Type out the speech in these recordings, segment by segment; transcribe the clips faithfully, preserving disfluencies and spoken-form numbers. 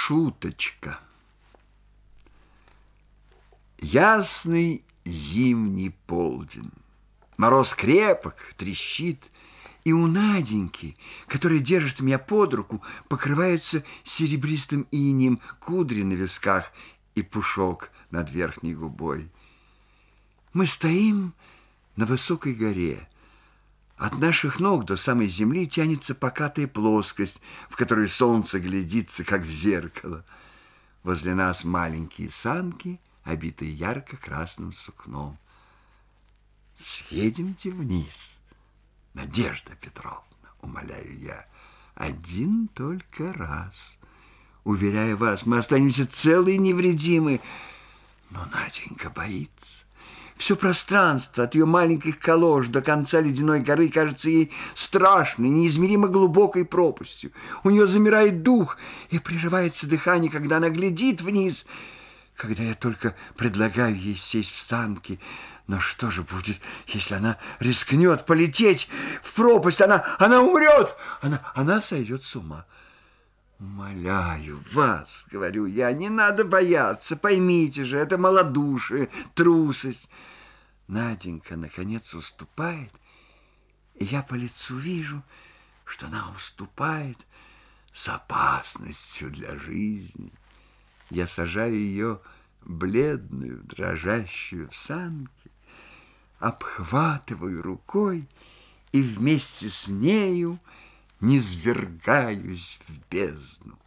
Шуточка. Ясный зимний полдень. Мороз крепок, трещит, и у Наденьки, которая держит меня под руку, покрываются серебристым инеем кудри на висках и пушок над верхней губой. Мы стоим на высокой горе. От наших ног до самой земли тянется покатая плоскость, в которой солнце глядится, как в зеркало. Возле нас маленькие санки, обитые ярко-красным сукном. Съедемте вниз, Надежда Петровна, умоляю я, один только раз. Уверяю вас, мы останемся целы и невредимы. Но Наденька боится. Все пространство от ее маленьких колош до конца ледяной горы кажется ей страшной, неизмеримо глубокой пропастью. У нее замирает дух и прерывается дыхание, когда она глядит вниз. Когда я только предлагаю ей сесть в санки, но что же будет, если она рискнет полететь в пропасть? Она, она умрет, она, она сойдет с ума. «Умоляю вас, — говорю я, — не надо бояться, поймите же, это малодушие, трусость». Наденька, наконец, уступает, и я по лицу вижу, что она уступает с опасностью для жизни. Я сажаю ее, бледную, дрожащую, в санки, обхватываю рукой и вместе с нею низвергаюсь в бездну.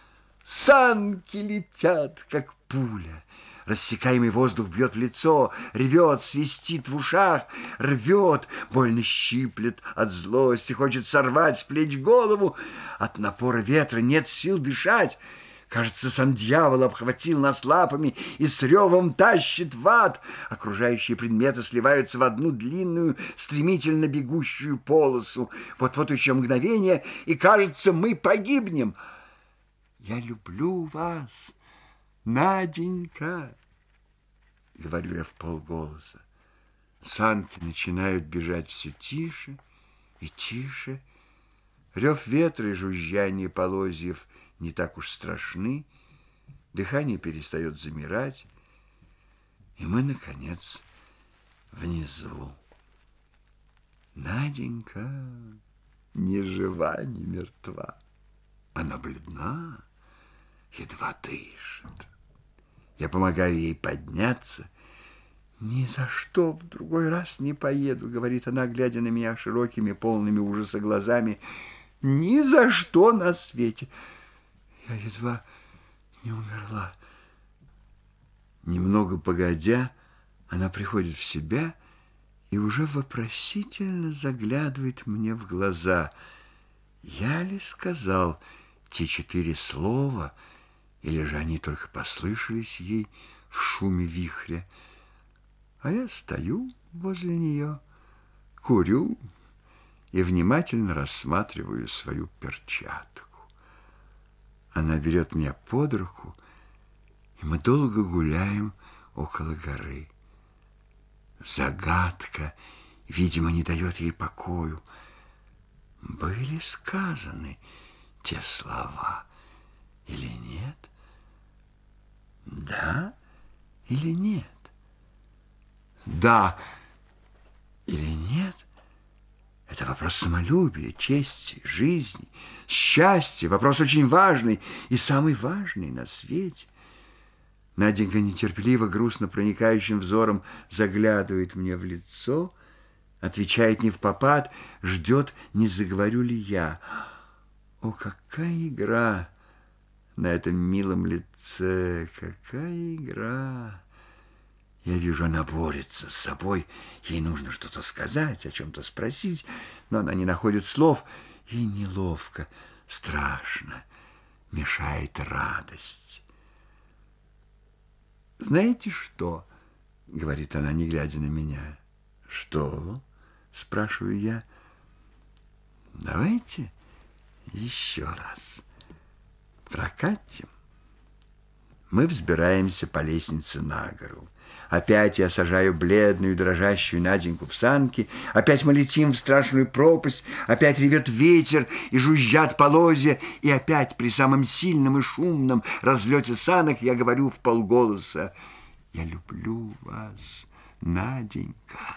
Санки летят, как пуля. Рассекаемый воздух бьет в лицо, ревет, свистит в ушах, рвет, больно щиплет от злости, хочет сорвать с плеч голову. От напора ветра нет сил дышать. Кажется, сам дьявол обхватил нас лапами и с ревом тащит в ад. Окружающие предметы сливаются в одну длинную, стремительно бегущую полосу. Вот-вот еще мгновение, и, кажется, мы погибнем. «Я люблю вас, Наденька», — говорю я вполголоса. Санки начинают бежать все тише и тише. Рев ветра и жужжание полозьев не так уж страшны. Дыхание перестает замирать, и мы, наконец, внизу. Наденька ни жива, ни мертва. Она бледна, едва дышит. Я помогаю ей подняться. «Ни за что в другой раз не поеду», — говорит она, глядя на меня широкими, полными ужаса глазами. «Ни за что на свете. Я едва не умерла». Немного погодя, она приходит в себя и уже вопросительно заглядывает мне в глаза. Я ли сказал те четыре слова, или же они только послышались ей в шуме вихря? А я стою возле нее, курю и внимательно рассматриваю свою перчатку. Она берет меня под руку, и мы долго гуляем около горы. Загадка, видимо, не дает ей покою. Были сказаны те слова или нет? Да или нет? Да или нет? Это вопрос самолюбия, чести, жизни, счастья, вопрос очень важный и самый важный на свете. Наденька нетерпеливо, грустно проникающим взором заглядывает мне в лицо, отвечает невпопад, ждет, не заговорю ли я. О, какая игра на этом милом лице, какая игра! Я вижу, она борется с собой, ей нужно что-то сказать, о чем-то спросить, но она не находит слов, ей неловко, страшно, мешает радость. «Знаете что?» — говорит она, не глядя на меня. «Что?» — спрашиваю я. «Давайте еще раз прокатим Мы взбираемся по лестнице на гору. Опять я сажаю бледную, дрожащую Наденьку в санки. Опять мы летим в страшную пропасть. Опять ревет ветер и жужжат полозья. И опять при самом сильном и шумном разлете санок я говорю вполголоса: «Я люблю вас, Наденька».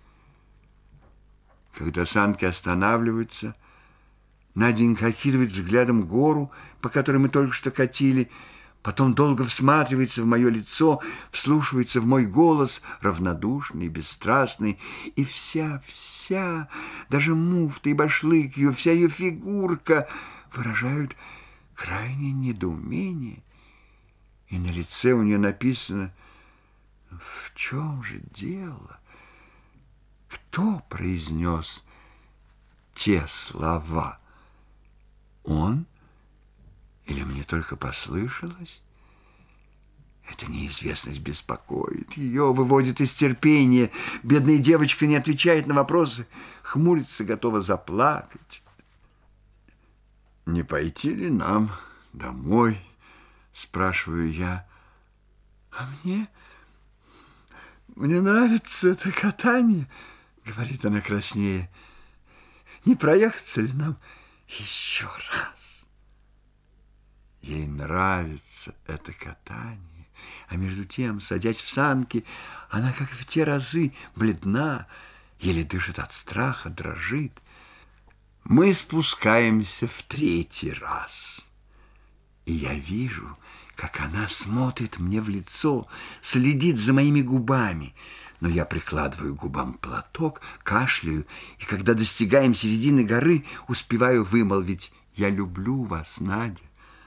Когда санки останавливаются, Наденька окидывает взглядом гору, по которой мы только что катили, потом долго всматривается в мое лицо, вслушивается в мой голос, равнодушный, бесстрастный, и вся, вся, даже муфта и башлык ее, вся ее фигурка выражают крайнее недоумение. И на лице у нее написано: «В чем же дело? Кто произнес те слова? Он? Или мне только послышалось?» Эта неизвестность беспокоит ее, выводит из терпения. Бедная девочка не отвечает на вопросы, хмурится, готова заплакать. «Не пойти ли нам домой?» — спрашиваю я. «А мне... мне нравится это катание», — говорит она краснее. «Не проехаться ли нам еще раз?» Ей нравится это катание, а между тем, садясь в санки, она, как в те разы, бледна, еле дышит от страха, дрожит. Мы спускаемся в третий раз, и я вижу, как она смотрит мне в лицо, следит за моими губами. Но я прикладываю к губам платок, кашляю, и когда достигаем середины горы, успеваю вымолвить: «Я люблю вас, Надя».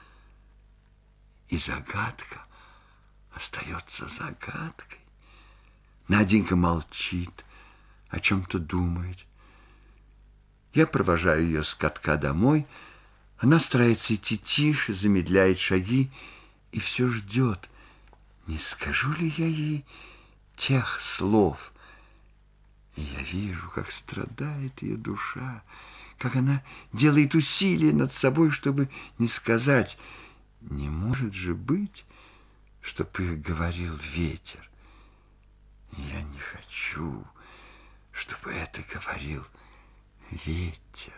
И загадка остается загадкой. Наденька молчит, о чем-то думает. Я провожаю ее с катка домой. Она старается идти тише, замедляет шаги и все ждет, не скажу ли я ей тех слов. И я вижу, как страдает ее душа, как она делает усилия над собой, чтобы не сказать. Не может же быть, чтоб их говорил ветер. Я не хочу, чтобы это говорил ветер.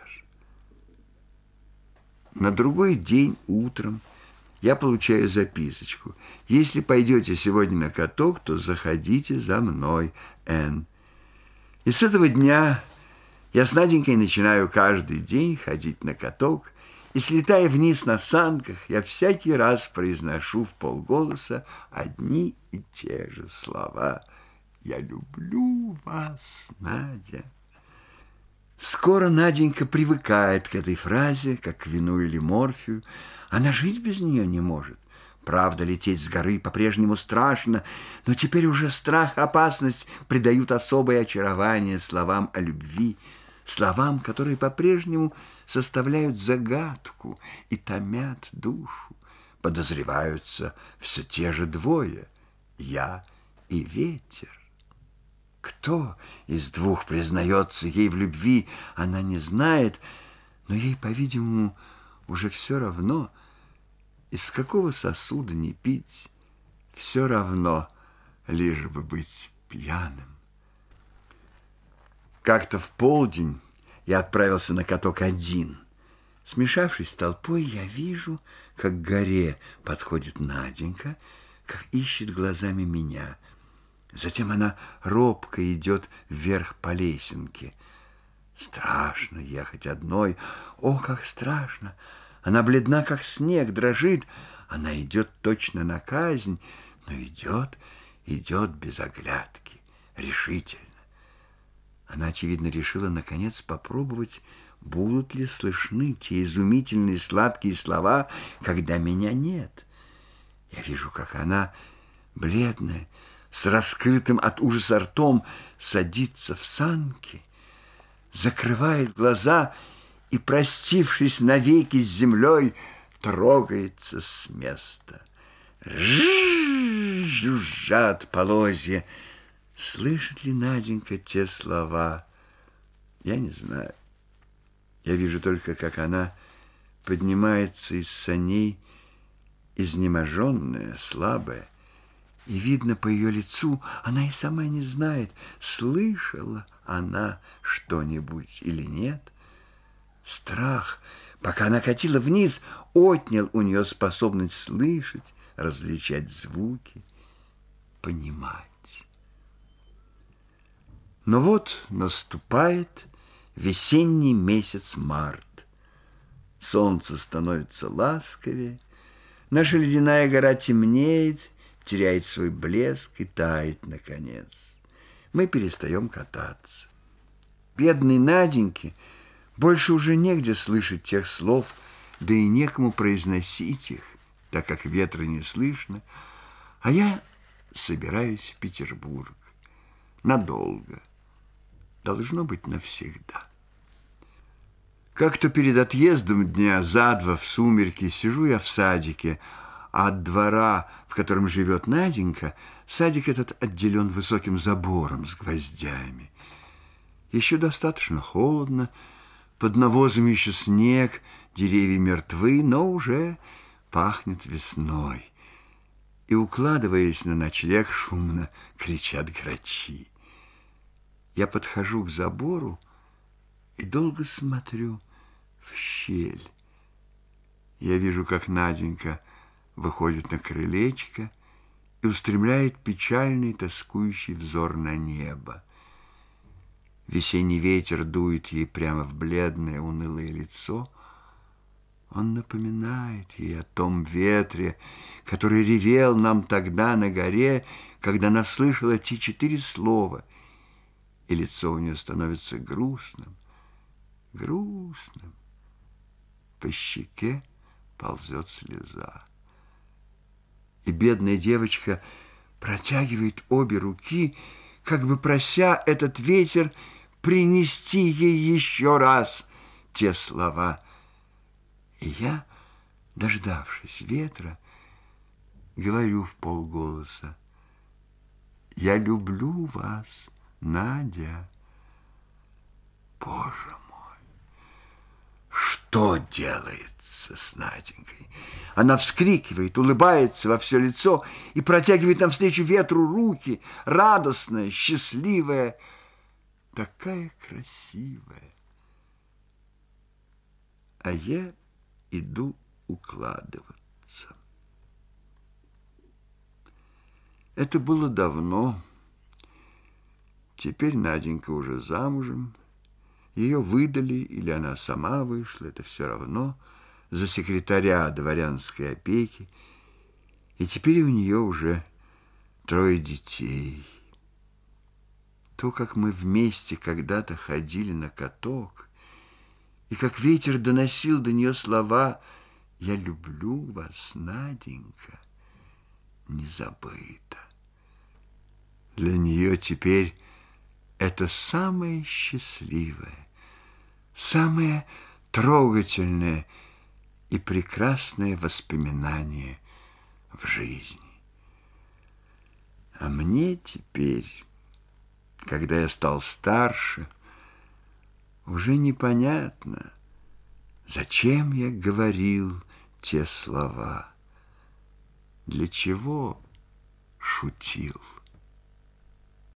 На другой день утром я получаю записочку: «Если пойдете сегодня на каток, то заходите за мной, Н». И с этого дня я с Наденькой начинаю каждый день ходить на каток, и, слетая вниз на санках, я всякий раз произношу вполголоса одни и те же слова: «Я люблю вас, Надя». Скоро Наденька привыкает к этой фразе, как к вину или морфию. Она жить без нее не может. Правда, лететь с горы по-прежнему страшно, но теперь уже страх и опасность придают особое очарование словам о любви, словам, которые по-прежнему составляют загадку и томят душу. Подозреваются все те же двое — я и ветер. Кто из двух признается ей в любви, она не знает, но ей, по-видимому, уже все равно, из какого сосуда не пить, все равно, лишь бы быть пьяным. Как-то в полдень я отправился на каток один. Смешавшись с толпой, я вижу, как к горе подходит Наденька, как ищет глазами меня. Затем она робко идет вверх по лесенке. Страшно ехать одной. О, как страшно! Она бледна, как снег, дрожит. Она идет точно на казнь, но идет, идет без оглядки, решительно. Она, очевидно, решила, наконец, попробовать, будут ли слышны те изумительные сладкие слова, когда меня нет. Я вижу, как она, бледная, с раскрытым от ужаса ртом, садится в санки, закрывает глаза и, простившись навеки с землей, трогается с места. Жужжат полозья. Слышит ли Наденька те слова? Я не знаю. Я вижу только, как она поднимается из саней изнеможенная, слабая. И видно по ее лицу, она и сама не знает, слышала она что-нибудь или нет. Страх, пока она катила вниз, отнял у нее способность слышать, различать звуки, понимать. Но вот наступает весенний месяц март. Солнце становится ласковее, наша ледяная гора темнеет, теряет свой блеск и тает, наконец. Мы перестаем кататься. Бедной Наденьке больше уже негде слышать тех слов, да и некому произносить их, так как ветра не слышно, а я собираюсь в Петербург. Надолго. Должно быть, навсегда. Как-то перед отъездом дня за два в сумерки сижу я в садике, а от двора, в котором живет Наденька, садик этот отделен высоким забором с гвоздями. Еще достаточно холодно, под навозом еще снег, деревья мертвы, но уже пахнет весной. И, укладываясь на ночлег, шумно кричат грачи. Я подхожу к забору и долго смотрю в щель. Я вижу, как Наденька выходит на крылечко и устремляет печальный, тоскующий взор на небо. Весенний ветер дует ей прямо в бледное, унылое лицо. Он напоминает ей о том ветре, который ревел нам тогда на горе, когда она слышала те четыре слова, и лицо у нее становится грустным, грустным. По щеке ползет слеза. И бедная девочка протягивает обе руки, как бы прося этот ветер принести ей еще раз те слова. И я, дождавшись ветра, говорю вполголоса: «Я люблю вас, Надя». Боже мой, что делается с Наденькой? Она вскрикивает, улыбается во все лицо и протягивает навстречу ветру руки, радостная, счастливая, такая красивая. А я иду укладываться. Это было давно. Теперь Наденька уже замужем. Ее выдали, или она сама вышла, это все равно, за секретаря дворянской опеки. И теперь у нее уже трое детей. То, как мы вместе когда-то ходили на каток, и как ветер доносил до нее слова «Я люблю вас, Наденька», не забыто. Для нее теперь это самое счастливое, самое трогательное и прекрасное воспоминание в жизни. А мне теперь, когда я стал старше, уже непонятно, зачем я говорил те слова, для чего шутил.